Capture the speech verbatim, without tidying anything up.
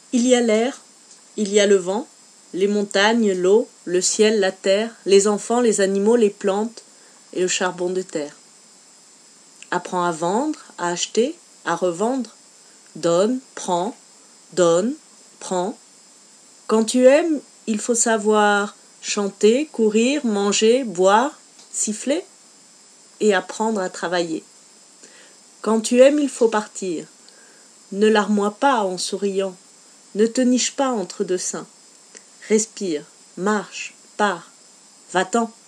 Il y a l'air, il y a le vent, les montagnes, l'eau, le ciel, la terre, les enfants, les animaux, les plantes et le charbon de terre. Apprends à vendre, à acheter, à revendre. Donne, prends, donne, prends. Quand tu aimes, il faut savoir chanter, courir, manger, boire, siffler et apprendre à travailler. Quand tu aimes, il faut partir. Ne larmoie pas en souriant. Ne te niche pas entre deux seins. Respire, marche, pars, va-t'en.